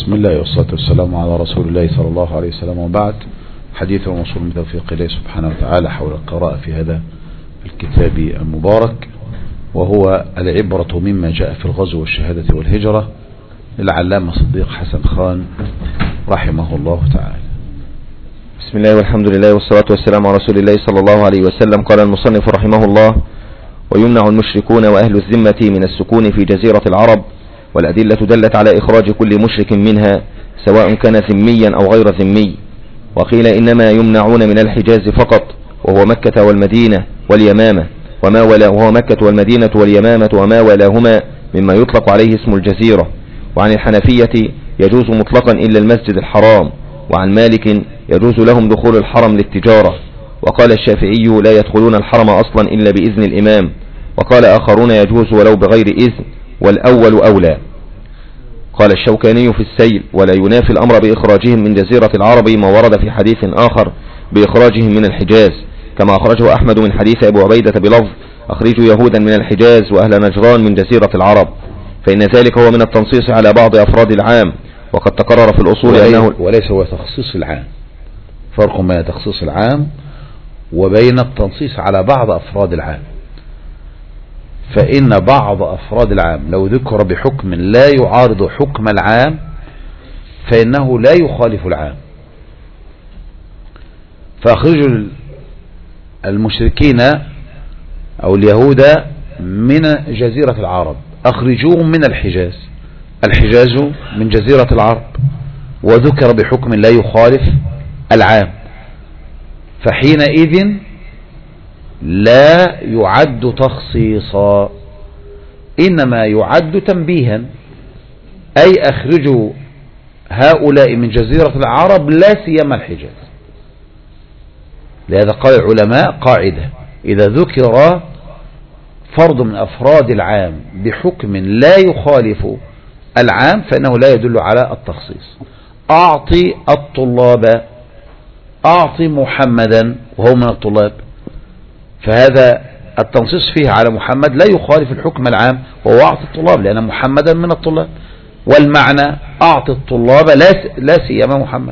بسم الله والصلاة والسلام على رسول الله صلى الله عليه وسلم، وبعد. حديث وموصول من توفيق الله سبحانه وتعالى حول القراءة في هذا الكتاب المبارك، وهو العبرة مما جاء في الغزو والشهادة والهجرة للعلامة صديق حسن خان رحمه الله تعالى. بسم الله والحمد لله والصلاة والسلام على رسول الله صلى الله عليه وسلم. قال المصنف رحمه الله: ويمنع المشركون وأهل الذمة من السكون في جزيرة العرب، والأدلة دلت على إخراج كل مشرك منها سواء كان ذميا أو غير ذمي. وقيل إنما يمنعون من الحجاز فقط، وهو مكة والمدينة واليمامة وهو مكة والمدينة واليمامة وما ولاهما مما يطلق عليه اسم الجزيرة. وعن الحنفية يجوز مطلقا إلا المسجد الحرام، وعن مالك يجوز لهم دخول الحرم للتجارة. وقال الشافعي لا يدخلون الحرم أصلا إلا بإذن الإمام. وقال آخرون يجوز ولو بغير إذن، والأول أولى. قال الشوكاني في السيل: ولا ينافي الأمر بإخراجهم من جزيرة العرب ما ورد في حديث آخر بإخراجهم من الحجاز، كما أخرجه أحمد من حديث أبو عبيدة بلفظ: أخرجوا يهودا من الحجاز وأهل نجران من جزيرة العرب، فإن ذلك هو من التنصيص على بعض أفراد العام. وقد تقرر في الأصول أنه وليس هو تخصيص العام. فرق بين تخصيص العام وبين التنصيص على بعض أفراد العام. فإن بعض أفراد العام لو ذكر بحكم لا يعارض حكم العام فإنه لا يخالف العام. فأخرجوا المشركين أو اليهود من جزيرة العرب، أخرجوهم من الحجاز. الحجاز من جزيرة العرب، وذكر بحكم لا يخالف العام، فحينئذ لا يعد تخصيصا، إنما يعد تنبيها. أي أخرجوا هؤلاء من جزيرة العرب لا سيما الحجاز. لهذا قال العلماء قاعدة: إذا ذكر فرد من أفراد العام بحكم لا يخالف العام فإنه لا يدل على التخصيص. أعطي الطلاب، أعطي محمدا وهو من الطلاب، فهذا التنصيص فيه على محمد لا يخالف الحكم العام وهو أعطي الطلاب، لأن محمدا من الطلاب. والمعنى أعطي الطلاب لا سيما محمد.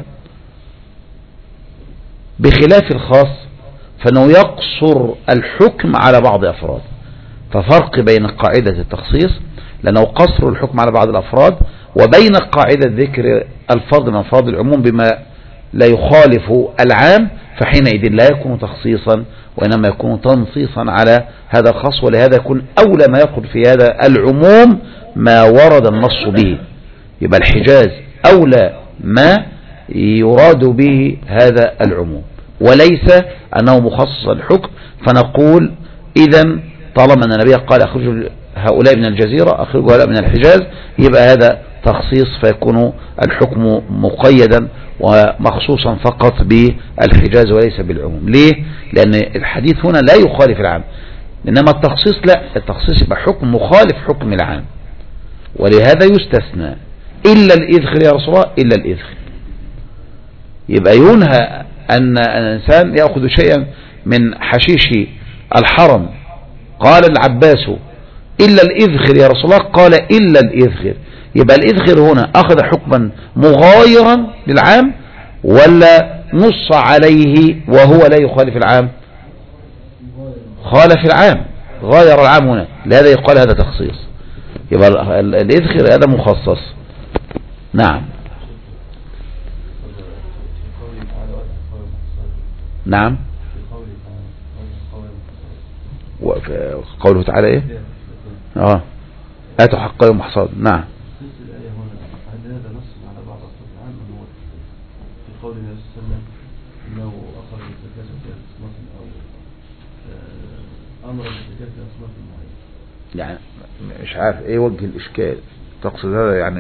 بخلاف الخاص فإنه يقصر الحكم على بعض أفراد. ففرق بين قاعدة التخصيص لأنه قصر الحكم على بعض الأفراد، وبين قاعدة ذكر الفرد من أفراد العموم بما لا يخالف العام، فحينئذ لا يكون تخصيصا وإنما يكون تنصيصا على هذا الخاص. ولهذا يكون أولى ما يدخل في هذا العموم ما ورد النص به. يبقى الحجاز أولى ما يراد به هذا العموم، وليس أنه مخصص الحكم. فنقول إذن طالما أن النبي قال أخرجوا هؤلاء من الجزيرة، أخرجوا هؤلاء من الحجاز، يبقى هذا تخصيص، فيكون الحكم مقيدا ومخصوصا فقط بالحجاز وليس بالعموم. ليه؟ لأن الحديث هنا لا يخالف العام، إنما التخصيص لا، التخصيص يبقى حكم مخالف حكم العام، ولهذا يستثنى إلا الإذخر يا رسول الله، إلا الإذخر. يبقى ينهى أن الإنسان يأخذ شيئا من حشيش الحرم. قال العباس: إلا الإذخر يا رسول الله، قال إلا الإذخر. يبقى الإذخر هنا أخذ حكما مغايرا للعام ولا نص عليه وهو لا يخالف العام؟ خالف العام، غاير العام هنا، لهذا يقال هذا تخصيص. يبقى الإذخر هذا مخصص. نعم نعم. قوله تعالى ايه؟ آتوا حقه يوم حصاد. نعم. هذا نص على بعض أفراد العام في قول النبي صلى الله عليه وسلم انه اخرج الزكاة في اصناف او امر بالزكاة في اصناف معينة. يعني مش عارف ايه وجه الاشكال. تقصد هذا يعني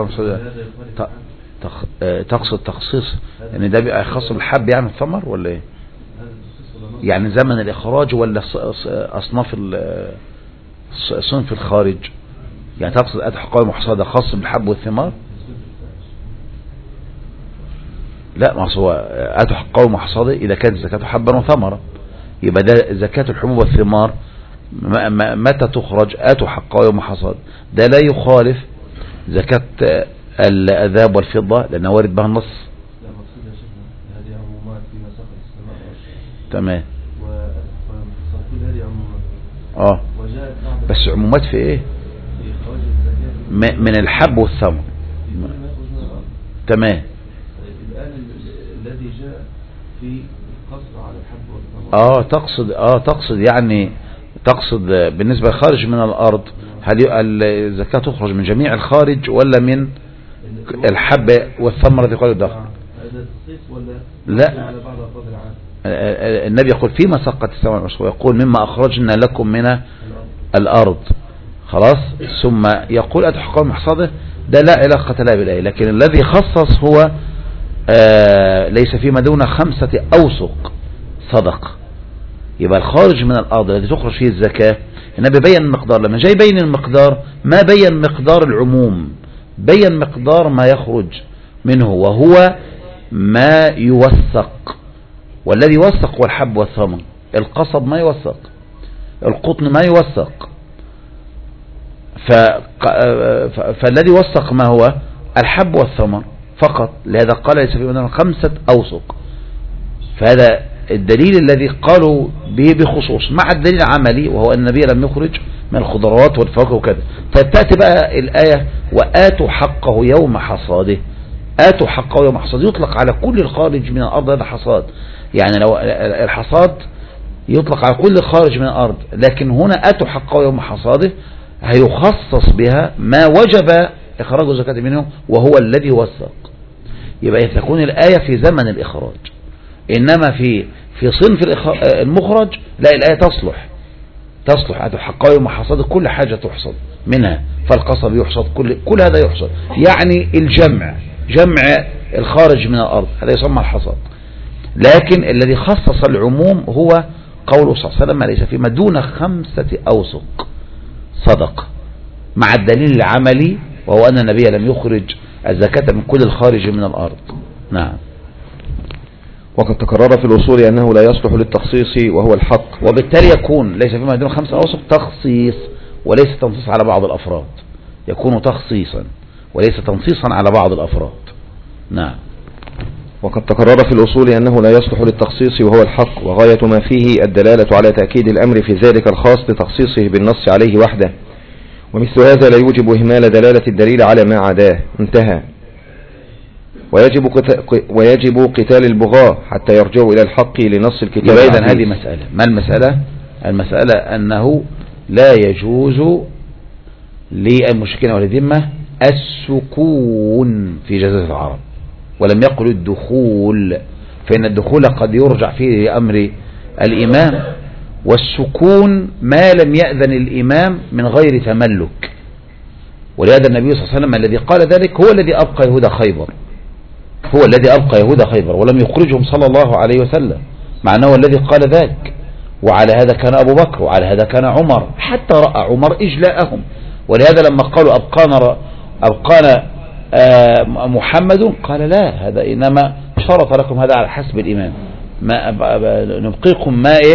تقصد تخصيص يعني ده بيبقى خاص بالحب يعني الثمر ولا ايه؟ يعني زمن الاخراج ولا اصناف صنف الخارج؟ يعني تقصد آتوا حقه يوم حصاد خاص بالحب والثمار؟ لا، ما هو آتوا حقه يوم حصاده إذا كانت زكاة حبا وثمرة، يبقى ده زكاة الحبوب والثمار متى تخرج؟ آتوا حقه يوم حصاد. ده لا يخالف زكاة الذهب والفضة لأنه وارد بها النص. لا مقصود يا شيخنا هذه عمومات فيما سقط السماء والأرض. تمام. وكل هذه عمومات. وجاءت بس عمومات في ايه؟ في إخراج الزكاة من الحب والثمر. تمام. الآن الذي جاء في القصر على الحب والثمر. تقصد يعني تقصد بالنسبة خارج من الأرض، هل الزكاة تخرج من جميع الخارج ولا من الحب والثمرة التي قالوا الداخل؟ هذا تصيص ولا لا، على بعض أفراد العام؟ النبي يقول فيما سقط السماء والأرض، ويقول مما أخرجنا لكم من الأرض. خلاص. ثم يقول أتحققون محصده، ده لا علاقة لا بالآية، لكن الذي خصص هو ليس فيما دون 5 أوسق صدق. يبقى الخارج من الأرض الذي تخرج فيه الزكاة النبي بين المقدار. لما جاي بين المقدار ما بين مقدار العموم، بين مقدار ما يخرج منه وهو ما يوثق. والذي يوثق هو الحب والثمر. القصب ما يوثق، القطن ما يوثق. فالذي يوثق ما هو الحب والثمر فقط. لهذا قال ليس في مدن 5 أوسق. فهذا الدليل الذي قالوا به بخصوص مع الدليل العملي، وهو أن النبي لم يخرج من الخضروات والفواكه وكذا. طيب تأتي بقى الآية وآتوا حقه يوم حصاده. آتوا حقه يوم حصاده يطلق على كل الخارج من الأرض. هذا حصاد، يعني لو الحصاد يطلق على كل خارج من الأرض، لكن هنا آتوا حقه يوم حصاده هيخصص بها ما وجب إخراج الزكاة منه وهو الذي وثق. يبقى تكون الآية في زمن الإخراج، إنما في صنف المخرج لا، الآية تصلح آتوا حقه يوم حصاده، كل حاجة تحصد منها، فالقصب يحصد، كل هذا يحصد، يعني جمع الخارج من الأرض هذا يسمى الحصاد. لكن الذي خصص العموم هو قوله صلى الله عليه وسلم ليس فيما دون 5 أوسق صدق، مع الدليل العملي وهو أن النبي لم يخرج الزكاة من كل الخارج من الأرض. نعم. وقد تكرر في الأصول أنه لا يصلح للتخصيص وهو الحق، وبالتالي يكون ليس فيما دون 5 أوسق تخصيص وليس تنصيص على بعض الأفراد، يكون تخصيصا وليس تنصيصا على بعض الأفراد. نعم. وقد تكرر في الأصول أنه لا يصلح للتخصيص وهو الحق، وغاية ما فيه الدلالة على تأكيد الأمر في ذلك الخاص لتخصيصه بالنص عليه وحده، ومثل هذا لا يوجب إهمال دلالة الدليل على ما عداه. انتهى. ويجب قتال البغاة حتى يرجعوا إلى الحق لنص الكتاب. إذن هذه مسألة. ما المسألة؟ المسألة أنه لا يجوز للمشركين والذمة السكون في جزيرة العرب، ولم يقل الدخول، فإن الدخول قد يرجع فيه لأمر الإمام، والسكون ما لم يأذن الإمام من غير تملك. ولهذا النبي صلى الله عليه وسلم الذي قال ذلك هو الذي أبقى يهود خيبر، ولم يخرجهم صلى الله عليه وسلم، مع أنه الذي قال ذلك. وعلى هذا كان أبو بكر، وعلى هذا كان عمر، حتى رأى عمر إجلاءهم. ولهذا لما قالوا أبقانا محمد، قال لا، هذا إنما شرط لكم هذا على حسب الإمام، ما نبقيكم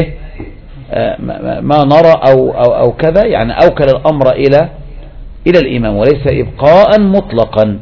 ما نرى أو كذا، يعني أوكل الأمر إلى الإمام، وليس إبقاء مطلقا.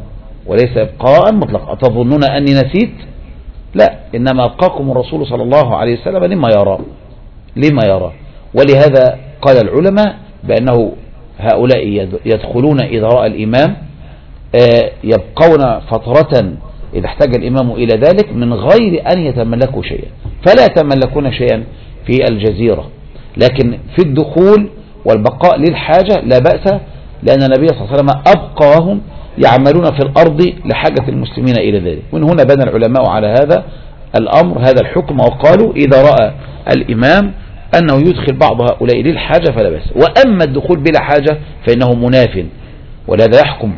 أتظنون أني نسيت؟ لا، إنما أبقاكم الرسول صلى الله عليه وسلم لما يرى. ولهذا قال العلماء بأنه هؤلاء يدخلون إذا رأى الإمام، يبقون فترة إذا احتاج الإمام إلى ذلك من غير أن يتملكوا شيئا، فلا يتملكون شيئا في الجزيرة. لكن في الدخول والبقاء للحاجة لا بأس، لأن النبي صلى الله عليه وسلم أبقاهم يعملون في الأرض لحاجة المسلمين إلى ذلك. من هنا بنى العلماء على هذا الأمر هذا الحكم، وقالوا إذا رأى الإمام أنه يدخل بعض هؤلاء للحاجة فلا بأس. وأما الدخول بلا حاجة فإنه مناف. ولهذا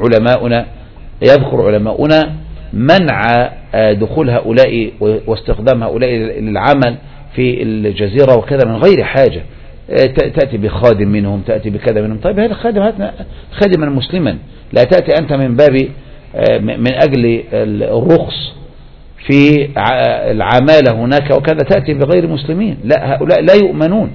يذكر علماؤنا منع دخول هؤلاء واستخدام هؤلاء للعمل في الجزيرة وكذا من غير حاجة. تأتي بخادم منهم، تأتي بكذا منهم. طيب هذا خادما مسلما، لا تأتي أنت من باب من أجل الرخص في العمالة هناك وكذا، تأتي بغير مسلمين. لا، هؤلاء لا يؤمنون،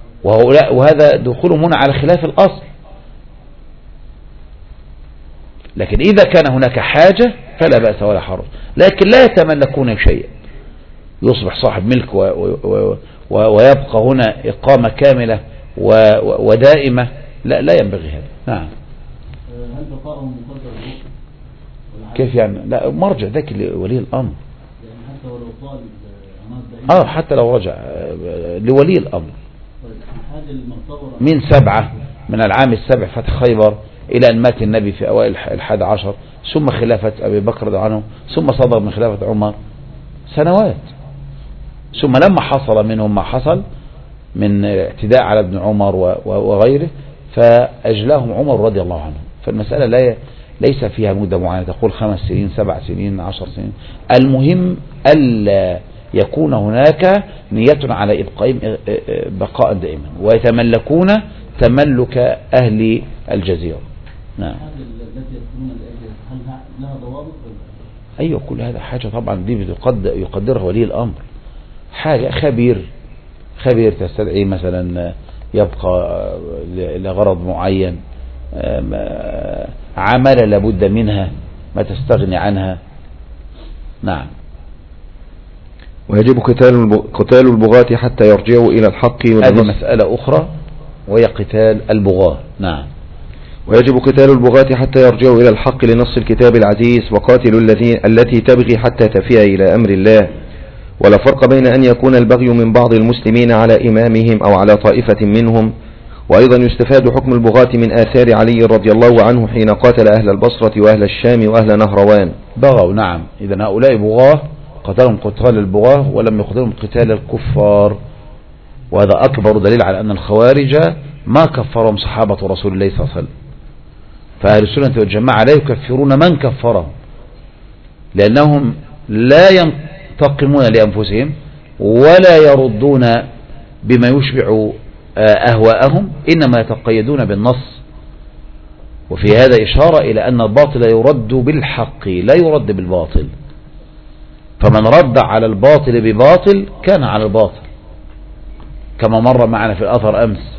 وهذا دخولهم هنا على خلاف الأصل. لكن إذا كان هناك حاجة فلا بأس ولا حرج، لكن لا يتملكون شيئا يصبح صاحب ملك ويبقى هنا إقامة كاملة ودائمة، لا ينبغي هذا. نعم. هل بقاءهم مقدر كيف يعني؟ لا، مرجع ذاك لولي الأمر، يعني حتى ولو طالب أمانة حتى لو رجع لولي الأمر. من 7 من العام 7 فتح خيبر إلى أن مات النبي في أوائل 11، ثم خلافة أبي بكر رضي الله عنه، ثم صدر من خلافة عمر سنوات، ثم لما حصل منهم ما حصل من اعتداء على ابن عمر وغيره فأجلاهم عمر رضي الله عنه. فالمسألة ليس فيها مدة معينة تقول 5 سنين 7 سنين 10 سنين، المهم ألا يكون هناك نية على إبقائهم بقاء دائما ويتملكون تملك أهل الجزيرة. نعم. هل لها ضوابط؟ أيوة، كل هذا حاجة طبعا دي يقدرها ولي الأمر، حاجة خبير تستدعي مثلا يبقى لغرض معين، عمل لابد منها ما تستغني عنها. نعم. ويجب قتال البغاة حتى يرجعوا إلى الحق. هذه مسألة أخرى وهي قتال البغاة. نعم. ويجب قتال البغاة حتى يرجعوا إلى الحق لنص الكتاب العزيز، وقاتلوا التي تبغي حتى تفيء إلى أمر الله. ولا فرق بين أن يكون البغي من بعض المسلمين على إمامهم أو على طائفة منهم. وأيضا يستفاد حكم البغاة من آثار علي رضي الله عنه حين قاتل أهل البصرة وأهل الشام وأهل نهروان. بغوا. نعم. إذن هؤلاء بغاة قتلهم قتال البغاة ولم يقتلهم قتال الكفار، وهذا أكبر دليل على أن الخوارج ما كفرهم صحابة رسول الله صلى الله عليه وسلم. فأهل السنة والجماعة لا يكفرون من كفرهم، لأنهم لا ينتقمون لأنفسهم ولا يردون بما يشبع أهواءهم، إنما يتقيدون بالنص. وفي هذا إشارة إلى أن الباطل يرد بالحق لا يرد بالباطل، فمن رد على الباطل بباطل كان على الباطل، كما مر معنا في الأثر أمس.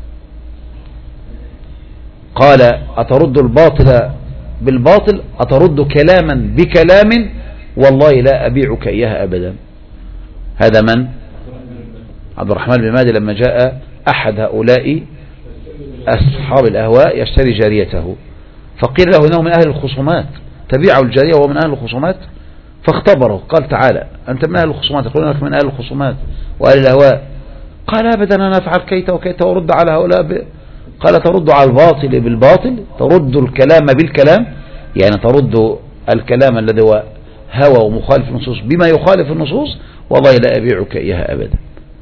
قال: أترد الباطل بالباطل؟ أترد كلاما بكلام؟ والله لا أبيعك إياها أبدا. هذا من؟ عبد الرحمن بن مهدي لما جاء أحد هؤلاء أصحاب الأهواء يشتري جاريته، فقيل له إنه من أهل الخصومات، تبيعه الجارية وهو من أهل الخصومات، فاختبره قال: تعالى أنت من أهل الخصومات، يقولون لك من أهل الخصومات وأهل الأهواء. قال: أبدا، أنا أفعل كيت وكيت وأرد على هؤلاء قال: ترد على الباطل بالباطل، ترد الكلام بالكلام، يعني ترد الكلام الذي هو هوى ومخالف النصوص بما يخالف النصوص، والله لا أبيعك إياها أبدا.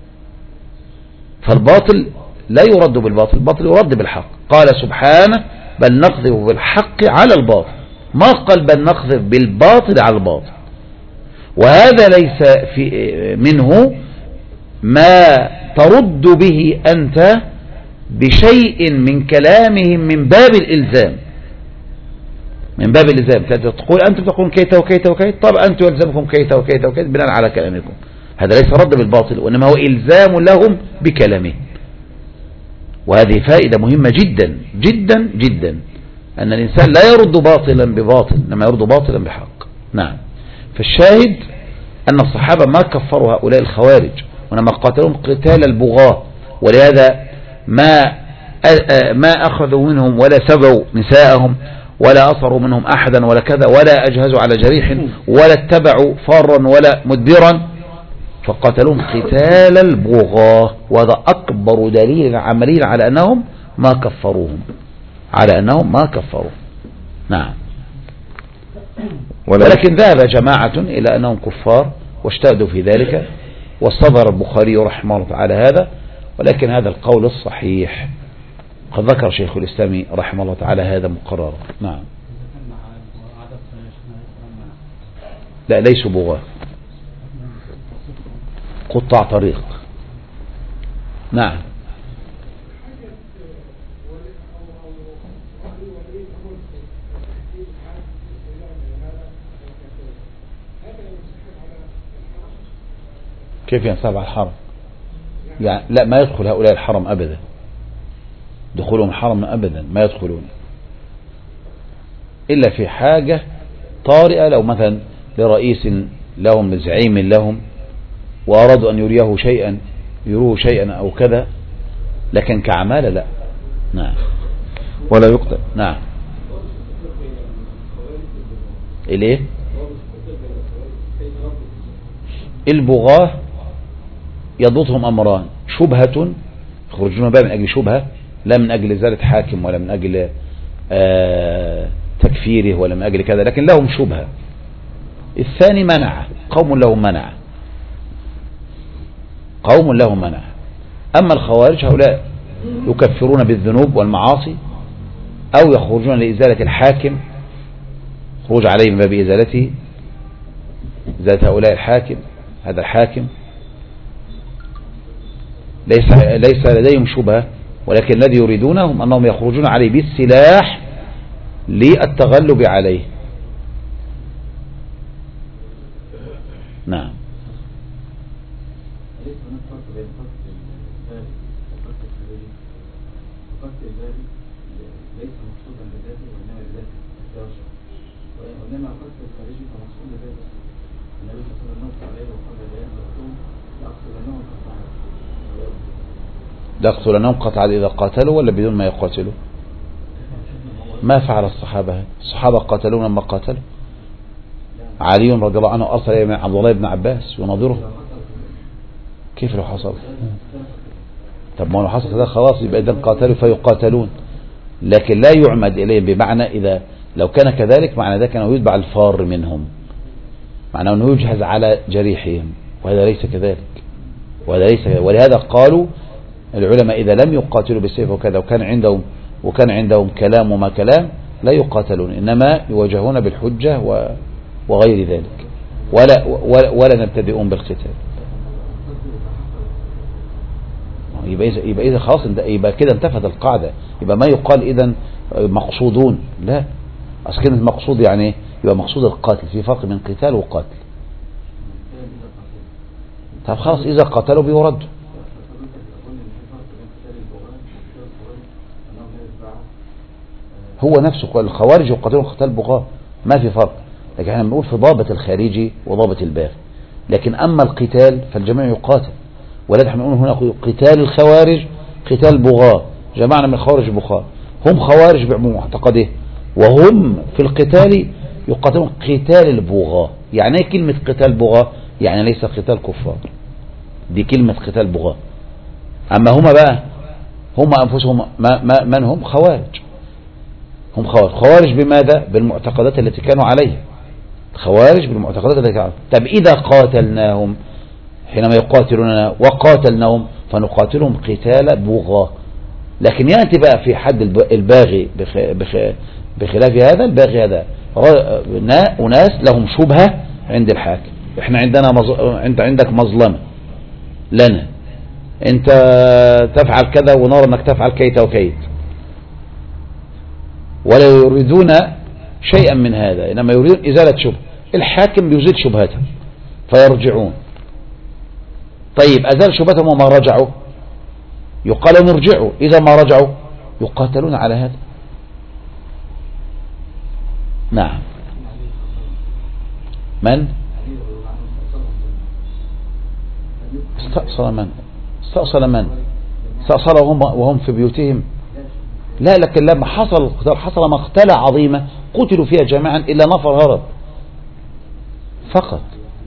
فالباطل لا يرد بالباطل، الباطل يرد بالحق. قال سبحانه: بل نقذف بالحق على الباطل، ما قال بل نقذف بالباطل على الباطل. وهذا ليس منه ما ترد به أنت بشيء من كلامهم من باب الإلزام، من باب الإلزام. تقول أنتم تقولون كيت وكيت وكيت، طب أنتم يلزمكم كيت وكيت وكيت بناء على كلامكم. هذا ليس رد بالباطل، وإنما هو إلزام لهم بكلامه. وهذه فائدة مهمة جدا جدا جدا، أن الإنسان لا يرد باطلا بباطل، إنما يرد باطلا بحق. نعم. فالشاهد أن الصحابة ما كفروا هؤلاء الخوارج، وإنما قاتلهم قتال البغاة. ولهذا ما أخذوا منهم ولا سبوا نساءهم ولا أصروا منهم أحدا ولا كذا، ولا أجهزوا على جريح ولا اتبعوا فارا ولا مدبرا، فقاتلهم قتال البغاة. وهذا أكبر دليل عملي على أنهم ما كفروهم، على أنهم ما كفروا. نعم. ولكن ذهب جماعة إلى أنهم كفار واجتهدوا في ذلك، واستظهر البخاري رحمه الله تعالى هذا، ولكن هذا القول الصحيح قد ذكر شيخ الإسلام رحمه الله تعالى هذا مقرر. نعم. لا، ليسوا بغاة، قطاع طريق. نعم. كيف ينصب على الحرم؟ يعني لا، ما يدخل هؤلاء الحرم أبدا، دخولهم حرم أبدا ما يدخلون. إلا في حاجة طارئة، لو مثلا لرئيس لهم لزعيم لهم وأرادوا أن يروه شيئا أو كذا، لكن كعمالة لا. نعم. ولا يقتل. نعم. إليه البغاة يضبطهم أمران: شبهة يخرجون بها من أجل شبهة، لا من أجل إزالة حاكم ولا من أجل تكفيره ولا من أجل كذا، لكن لهم شبهة. الثاني منع، قوم لهم منع، قوم لهم منع. أما الخوارج هؤلاء يكفرون بالذنوب والمعاصي أو يخرجون لإزالة الحاكم، خروج عليه من باب إزالته، إزالة هؤلاء الحاكم، هذا الحاكم ليس لديهم شبهة، ولكن الذي يريدونهم أنهم يخرجون عليه بالسلاح للتغلب عليه. نعم. ليقتلنهم قطعا إذا قاتلوا ولا بدون ما يقاتلوا؟ ما فعل الصحابة؟ الصحابة قاتلون لما قاتلوا. علي رضي الله عنه أرسل إلى عبد الله بن عباس يناظره. كيف لو حصل؟ طب ما لو حصل كذا خلاص يبقى إذا قاتلوا فيقاتلون، لكن لا يعمد إليه، بمعنى إذا لو كان كذلك معنى ذلك أنه يتبع الفار منهم، معنى أنه يجهز على جريحهم، وهذا ليس كذلك، ولهذا قالوا العلماء إذا لم يقاتلوا بالسيف وكذا وكان عندهم كلام وما كلام لا يقاتلون، إنما يواجهون بالحجة وغير ذلك، ولا نبتدئون بالقتال. يبقى إذا خلاص يبقى كده انتفت القاعدة، يبقى ما يقال إذا مقصودون، لا، أصل كلمة المقصود يعني يبقى مقصود القاتل، في فرق بين قتال وقاتل. طب خلاص إذا قاتلوا بيردوا. هو نفسه الخوارج يقاتلون قتال بغاة، ما في فرق، لكن احنا بنقول في ضابط الخارجي وضابط الباغي. لكن أما القتال فالجميع يقاتل، ولذلك احنا بنقول هنا قتال الخوارج قتال بغاة، جماعة من الخوارج بغاة، هم خوارج بعموم معتقده، وهم في القتال يقاتلون قتال البغاة. يعني ايه كلمة قتال بغاة؟ يعني ليس قتال كفار، دي كلمة قتال بغاة. أما هما بقى هم أنفسهم من هم؟ خوارج. هم خوارج بماذا؟ بالمعتقدات التي كانوا عليها، خوارج بالمعتقدات التي كانوا. طب إذا قاتلناهم حينما يقاتلوننا وقاتلناهم فنقاتلهم قتال بغاة. لكن يأتي بقى في حد الباغي بخلاف هذا، الباغي هذا أناس لهم شبهة عند الحاكم، احنا عندك مظلمة لنا، انت تفعل كذا ونرى انك تفعل كيت وكيت، ولا يريدون شيئا من هذا، إنما يريدون إزالة شبهة. الحاكم يزيل شبهتهم فيرجعون. طيب أزال شبهتهم وما رجعوا يقال نرجعوا، إذا ما رجعوا يقاتلون على هذا. نعم. من استأصل استأصل وهم في بيوتهم؟ لا، لكن لما حصل القتال حصل مقتلة عظيمة قتلوا فيها جميعا إلا نفر هرب فقط.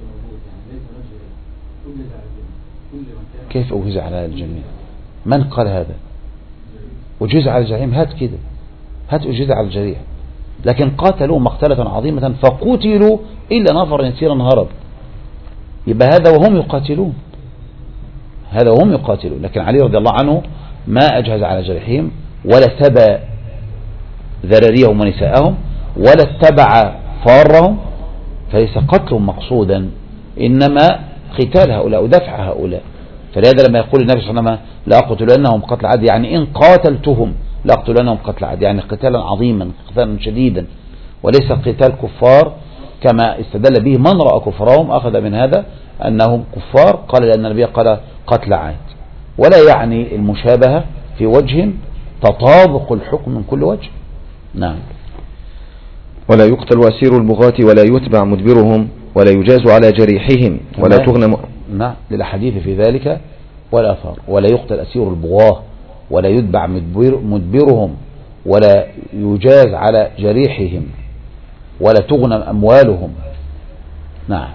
كيف أجيز على الجميع؟ من قال هذا؟ أجيز على الجريم؟ هات كده، هات أجيز على الجريح. لكن قاتلوا مقتلة عظيمة فقتلوا إلا نفر يسيرا هرب، يبقى هذا وهم يقاتلون، هذا وهم يقاتلون. لكن علي رضي الله عنه ما أجهز على جريحهم ولا اتبع ذراريهم ونساءهم ولا اتبع فارهم، فليس قتلهم مقصودا، إنما قتال هؤلاء ودفع هؤلاء. فلهذا لما يقول النبي صلى الله عليه وسلم لا أقتلنهم قتل عاد، يعني إن قاتلتهم لا أقتلنهم قتل عاد، يعني قتالا عظيما قتالا شديدا، وليس قتال كفار كما استدل به من رأى كفرهم أخذ من هذا أنهم كفار، قال لأن النبي قال قتل عاد، ولا يعني المشابهة في وجه تطابق الحكم من كل وجه. نعم. ولا يقتل أسير البغاة ولا يتبع مدبرهم ولا يجاز على جريحهم ولا تغنم. نعم، للحديث في ذلك والآثار. ولا يقتل أسير البغاة ولا يتبع مدبرهم ولا يجاز على جريحهم ولا تغنم أموالهم. نعم.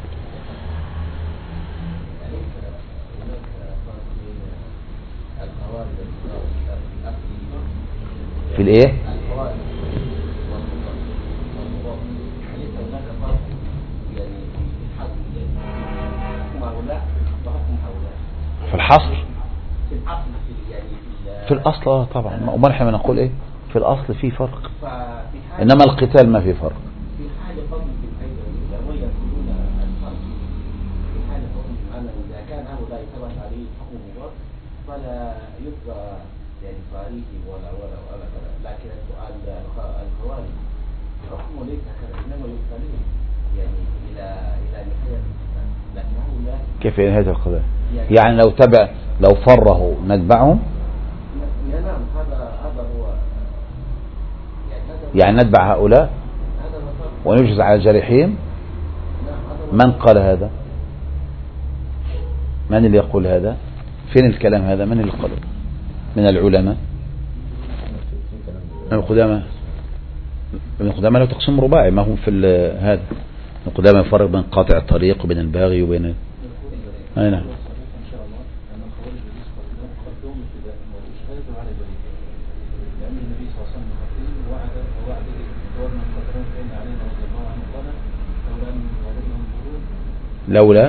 في الايه؟ في الحصر، في الأصل طبعا. أمال احنا نقول ايه؟ في الأصل في فرق، إنما القتال ما في فرق. في حاجة فضل في الحيث ويقولون الفرق في حالة حكم إذا كان هؤلاء ثبت عليه حكم مضاد فلا يبقى يعني تاريخي ولا كذا، لكن السؤال الخوارج حكمه ليس كذا، إنما يبتليه يعني إلى نهاية القتال. لكن هؤلاء كيف نهاية القتال؟ يعني لو فره نتبعهم. نعم، هذا هو يعني نتبع هؤلاء ونجز على جريحهم. من قال هذا؟ من اللي يقول هذا؟ فين الكلام هذا؟ من اللي قاله؟ من العلماء؟ ابن قدامى له تقسيم رباعي، ما هو في هذا. ابن قدامى يفرق بين قاطع الطريق وبين الباغي وبين أي نعم. لولا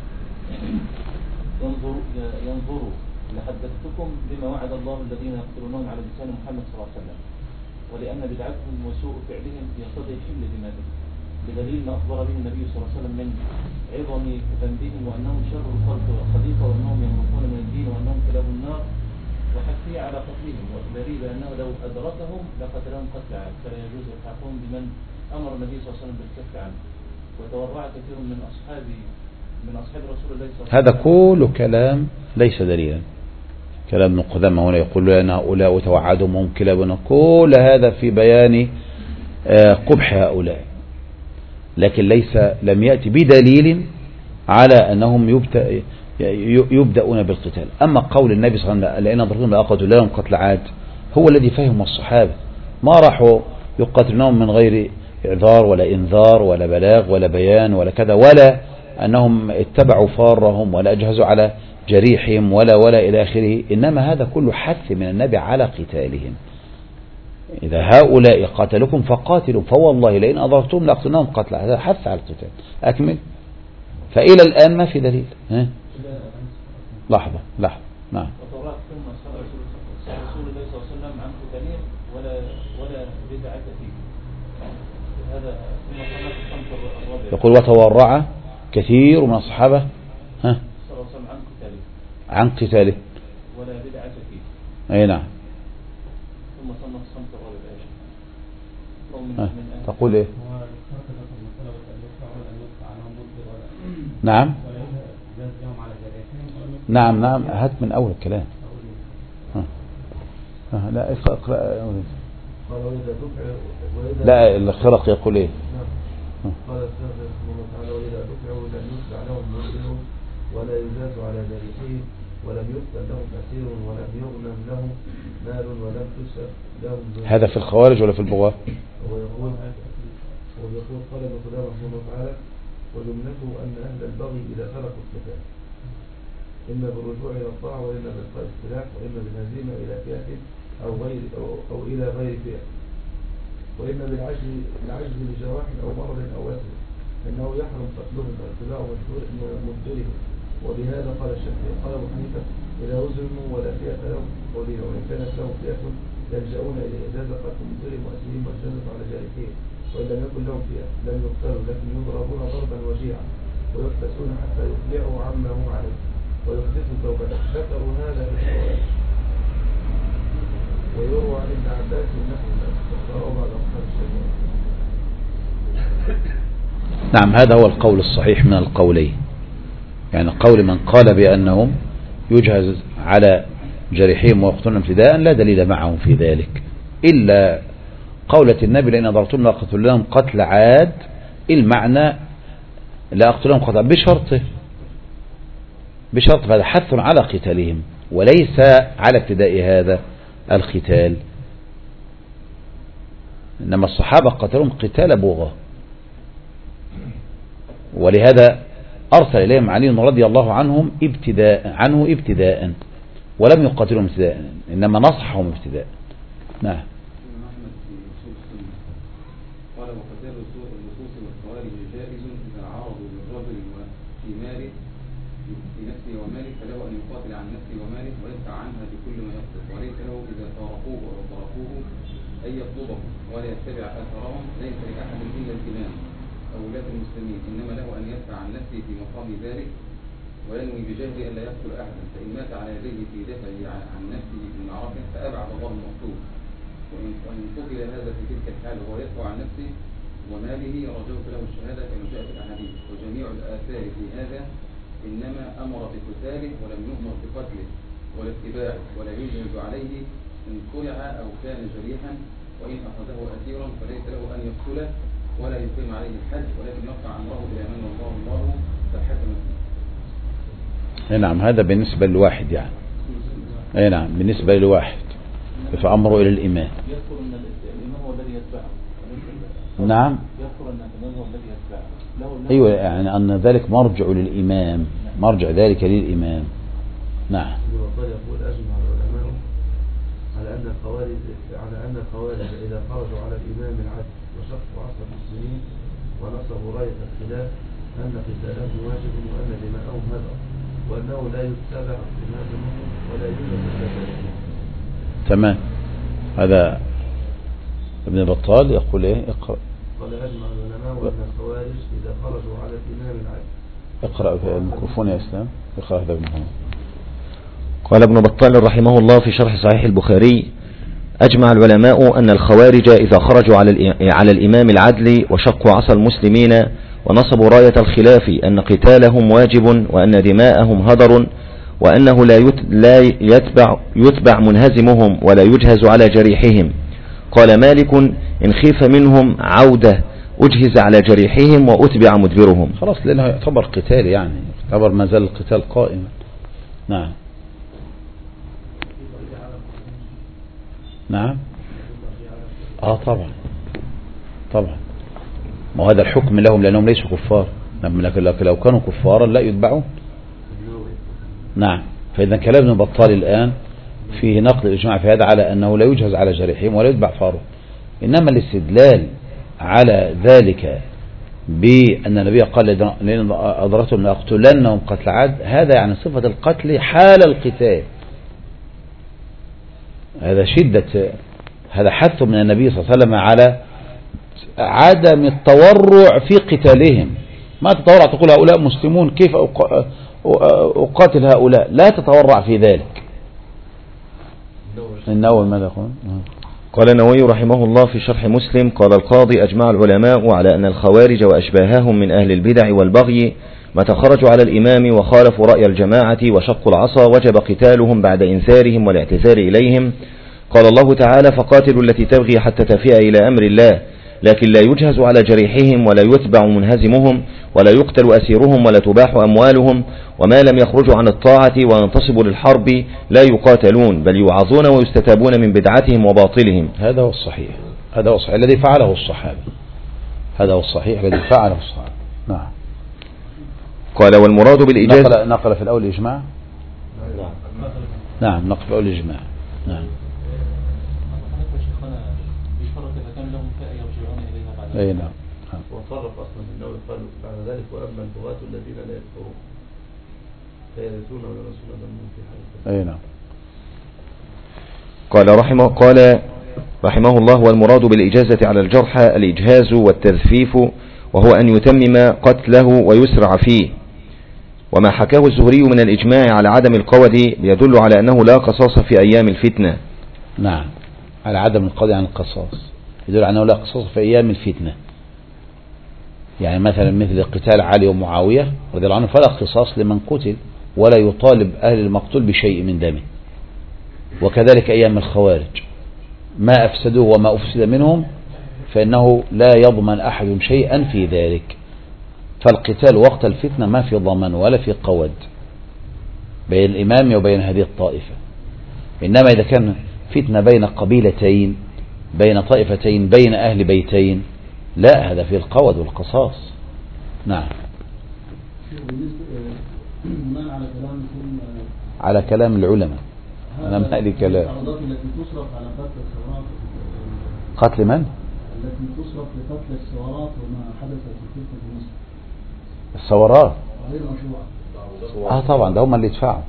ينظروا لحدثتكم بما وعد الله الذين يقتلونهم على لسان محمد صلى الله عليه وسلم، ولأن بدعتهم وسوء فعلهم يقتضي حمل دمائهم، بدليل ما أخبر به النبي صلى الله عليه وسلم من عظم ذنبهم وأنهم شر الخلق والخليقة وأنهم يمرقون من الدين وأنهم كلاب النار، وحثي على قتلهم، ودليل أنه لو أدركهم لقتلهم قتل عاد، فلا يجوز إلحاقهم بمن أمر النبي صلى الله عليه وسلم بالكف عنه. وتورع كثير من أصحاب رسول الله صلى الله عليه وسلم. هذا كل كلام ليس دليلا. كلام ابن قدامى هنا يقول لنا هؤلاء وتوعدهم هم كلابنا، كل هذا في بيان قبح هؤلاء، لكن لم يأتي بدليل على أنهم يبدأون بالقتال. أما قول النبي صلى الله عليه وسلم لأن أضربهم لأقتلهم قتل عاد، هو الذي فهم الصحابة، ما راحوا يقتلونهم من غير إعذار ولا إنذار ولا بلاغ ولا بيان ولا كذا، ولا أنهم اتبعوا فارهم ولا أجهزوا على جريحهم ولا إلى آخره. إنما هذا كله حث من النبي على قتالهم. إذا هؤلاء قاتلكم فقاتلوا، فوالله لئن أضرتم لأقتلناهم قتل. هذا حث على القتال. أكمل. فإلى الآن ما في دليل. لحظة. نعم. وتورات ثم صلى رسول الله صلى الله عليه وسلم عن قتالهم ولا بدعة فيه. هذا ثم صلى الخمس الرابع. يقول وتورع كثير من الصحابة صلى الله عليه وسلم عن قتاله ولا بدعة فيه. أي نعم. ثم صلى الخمس الرابع. تقول إيه؟ نعم. هات من أول الكلام. لا اقرأ. لا الخرق يقول إيه؟ قال السابق الله تعالى وإذا دفعوا لم يتبع لهم مدبر ولا يجاز على جريحهم ولم يقتل لهم أسير ولم يغنم لهم مال ولم تسر لهم. هذا في الخوارج ولا في البغاة؟ ويقول قال ابن قدامى رحمه الله تعالى وجملته أن أهل البغي إذا تركوا القتال إما بالرجوع إلى الطاعة وإما بالقاء السلاح وإما بالهزيمة إلى فئة أو إلى غير فئة وإما بالعجز لجراح أو مرض أو أسر إنه يحرم قتلهم واتباع مدبرهم. وبهذا قال الشافعي. قال أبو حنيفة إذا هزموا ولا فئة لهم قولين وإن كانت لهم فئة يلجؤون إلى إجازة قتل مدبرهم وأسرهم والجزة على جارحهم وإن لم يكن لهم فئة لم يقتلوا لكن يضربون ضربا وجيعا ويحبسون حتى يطلعوا عما هم عليه ويحدثوا توبته. ذكروا هذا في الحوالي ويروى عن ابن عباس نحو استخبروا بعد أصحاب الشجرة. نعم، هذا هو القول الصحيح من القولين. يعني قول من قال بأنهم يجهز على جريحهم ويقتلون ابتداء لا دليل معهم في ذلك إلا قولة النبي لئن أضرتم لأقتلنهم قتل عاد، المعنى لأقتلنهم قتل عاد بشرط فهذا حث على قتالهم وليس على ابتداء هذا القتال. إنما الصحابة قتلهم قتال بغاة، ولهذا أرسل إليهم علي رضي الله عنه ابتداء ولم يقاتلهم ابتداء، إنما نصحهم ابتداء. نعم. قال وقتال اللصوص والخوارج جائز إذا عارضوا للرجل في ماله في نفسه وماله، فله أن يقاتل عن نفسه وماله ويدفع عنها بكل ما يقصد، وليس له إذا فارقوه أو تركوه أن يطلبهم ولا يتبع آثارهم، ليس لأحد إلا الإمام أو ولاة المسلمين، إنما له أن يدفع عن نفسه في مقام ذلك وينوي بجهده ألا يقتل أحدا، فإن مات على يديه في دفعه عن نفسه في المعركة فأبعد الله المقتول، وإن قتل هذا في تلك الحال وهو يدفع عن نفسه وماله رجوت له الشهادة كما جاء في الأحاديث. وجميع الآثار في هذا إنما أمر بقتاله ولم يؤمر بقتله ولا اتباعه، ولا يجهز عليه إن خلع أو كان جريحا، وإن أخذه أسيرا فليس له أن يقتله ولا يقيم عليه الحد، ولكن يرفع أمره إلى من الله فحكم فيه. نعم، هذا بالنسبة للواحد يعني. أي نعم، بالنسبة للواحد فأمره إلى الإمام. يذكر أن الإمام هو الذي يتبعه. نعم. يذكر أن الإمام هو الذي يتبعه. أيوة، يعني أن ذلك مرجع للإمام، مرجع ذلك للإمام. نعم. يقول أجمع العلماء على أن الخوارج إذا خرجوا على الإمام العدل وشقوا عصا المسلمين ونصبوا راية الخلاف أن قتالهم واجب وأن دماءهم هدر، وأنه لا يتبع إمامهم ولا يوجد الكافرين. تمام. هذا ابن بطال يقول إيه؟ اقرأ. قال أجمع العلماء وأن الخوارج إذا خرجوا على الإمام العدل. اقرأ في الميكروفون يا إسلام. اقرأ هذا ابن محمد. قال ابن بطال رحمه الله في شرح صحيح البخاري: أجمع العلماء أن الخوارج إذا خرجوا على الإمام العدل وشقوا عصا المسلمين ونصبوا راية الخلاف أن قتالهم واجب وأن دماءهم هدر، وأنه لا يتبع منهزمهم ولا يجهز على جريحهم. قال مالك: إن خيف منهم عودة أجهز على جريحهم وأتبع مدبرهم. خلاص، لأنه يعتبر قتال، يعني يعتبر ما زال القتال قائما. نعم. نعم. طبعا ما هذا الحكم لهم لأنهم ليسوا كفار، لكن لو كانوا كفارا لا يتبعون. نعم. فإذا كلام ابن بطال الآن فيه نقل الإجماع في هذا على أنه لا يجهز على جريحهم ولا يتبع فاره، إنما الاستدلال على ذلك بأن النبي قال لئن أضرتم لأقتلنهم قتل عاد، هذا يعني صفة القتل حال القتال، هذا شدة، هذا حث من النبي صلى الله عليه وسلم على عدم التورع في قتالهم. ما تتورع تقول هؤلاء مسلمون كيف أقاتل هؤلاء، لا تتورع في ذلك. النووي ماذا يقول؟ قال النووي رحمه الله في شرح مسلم: قال القاضي: أجمع العلماء على أن الخوارج وأشباههم من أهل البدع والبغي متى خرجوا على الإمام وخالفوا رأي الجماعة وشقوا العصا وجب قتالهم بعد إنذارهم والاعتذار إليهم. قال الله تعالى: فقاتلوا التي تبغي حتى تفيء إلى أمر الله، لكن لا يجهز على جريحهم ولا يتبع منهزمهم ولا يقتل أسيرهم ولا تباح أموالهم، وما لم يخرجوا عن الطاعة وينتصبوا للحرب لا يقاتلون، بل يوعظون ويستتابون من بدعتهم وباطلهم. هذا هو الصحيح، هذا هو الصحيح الذي فعله الصحابة، هذا هو الصحيح الذي فعله الصحابة. نعم. قال: والمراد بالإجازة نقل في الأول إجماع. نعم، نقل في الأول إجماع. نعم. أي نعم. وفرق أصلا النووي قال بعد ذلك: وأما البغاة الذين لا يكفرون فيرثون ولا يرثون دمهم في حال. أي نعم. قال رحمه الله: والمراد بالإجازة على الجرحى الإجهاز والتذفيف، وهو أن يتمم قتله ويسرع فيه. وما حكاه الزهري من الإجماع على عدم القود يدل على أنه لا قصاص في أيام الفتنة. نعم، على عدم القود عن القصاص يدل على أنه لا قصاص في أيام الفتنة. يعني مثل قتال علي ومعاوية رضي الله عنه فلا اختصاص لمن قتل ولا يطالب أهل المقتول بشيء من دمه. وكذلك أيام الخوارج ما أفسدوه وما أفسد منهم فإنه لا يضمن أحد شيئا في ذلك. فالقتال وقت الفتنة ما في ضمان ولا في قود بين الإمام وبين هذه الطائفة. إنما إذا كان فتنة بين قبيلتين، بين طائفتين، بين أهل بيتين، لا، هذا في القود والقصاص. نعم. على كلام العلماء، أنا ما لي كلام. قتل من؟ التي تصرف لقتل الثورات وما حدث في تلك مصر. الثورات غير مشروعة. طبعا ده هم اللي يدفعوا.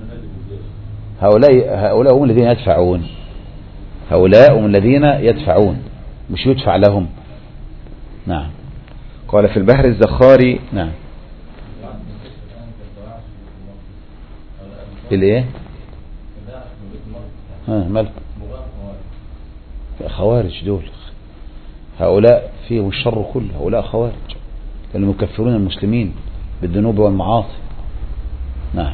هؤلاء هم الذين يدفعون. هؤلاء هم الذين يدفعون، مش يدفع لهم. نعم. قال في البحر الزخاري. نعم. الايه؟ مالك؟ خوارج دول، هؤلاء فيهم الشر كله، هؤلاء خوارج كانوا يكفرون المسلمين بالذنوب والمعاصي. نعم.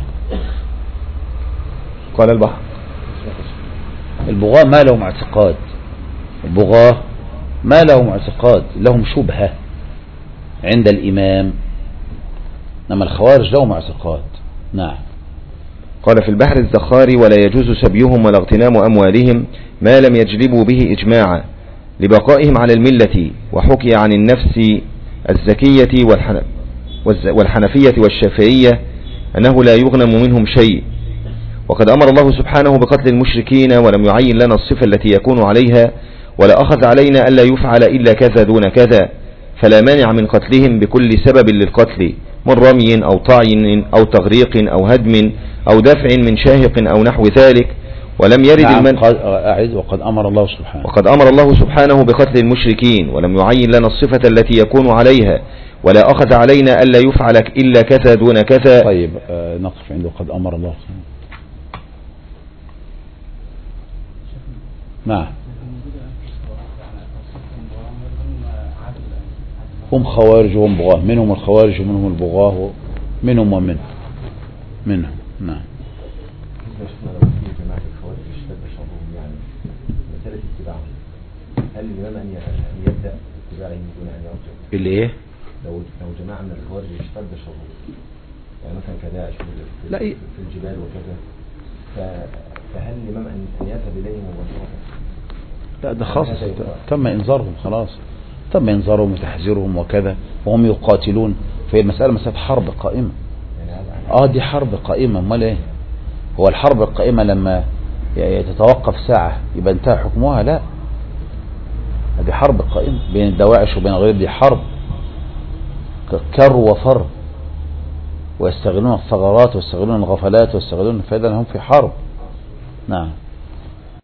قال البحر البغاة ما لهم اعتقاد، البغاة ما لهم اعتقاد، لهم شبهة عند الإمام، إنما الخوارج لهم اعتقاد. نعم. قال في البحر الزخاري ولا يجوز سبيهم ولا اغتنام أموالهم ما لم يجلبوا به إجماعا لبقائهم على الملة. وحكي عن النفس الزكية والحنفية والشافعية أنه لا يغنم منهم شيء. وقد أمر الله سبحانه بقتل المشركين ولم يعين لنا الصفة التي يكون عليها، ولا أخذ علينا ألا يفعل إلا كذا دون كذا، فلا مانع من قتلهم بكل سبب للقتل من رمي أو طعن أو تغريق أو هدم أو دفع من شاهق أو نحو ذلك. ولم يرد وقد أمر الله سبحانه بقتل المشركين ولم يعين لنا الصفة التي يكون عليها، ولا أخذ علينا ألا يفعل إلا كذا دون كذا. طيب نقف عنده قد أمر الله. نعم. هم خوارج وهم بغاة، منهم الخوارج ومنهم البغاة، منهم ومنهم نعم. هل الإمام أن يبدأ اتباعهم دون أن يرجع؟ اللي إيه؟ لو جماعة من الخوارج اشتد شرهم، يعني مثلا كداعش في الجبال وكذا، فهل الإمام أن يذهب إليهم مباشرة؟ لا، ده خاص، تم إنذارهم خلاص، تم إنذارهم وتحذيرهم وكذا، وهم يقاتلون. فهي المسألة مسألة حرب قائمة. دي حرب قائمة. امال ايه؟ هو الحرب القائمة لما تتوقف ساعة يبقى انتهى حكمها؟ لا، دي حرب قائمة بين الدواعش وبين غير، دي حرب كر وفر، ويستغلون الثغرات ويستغلون الغفلات ويستغلون، فإذا هم في حرب. نعم.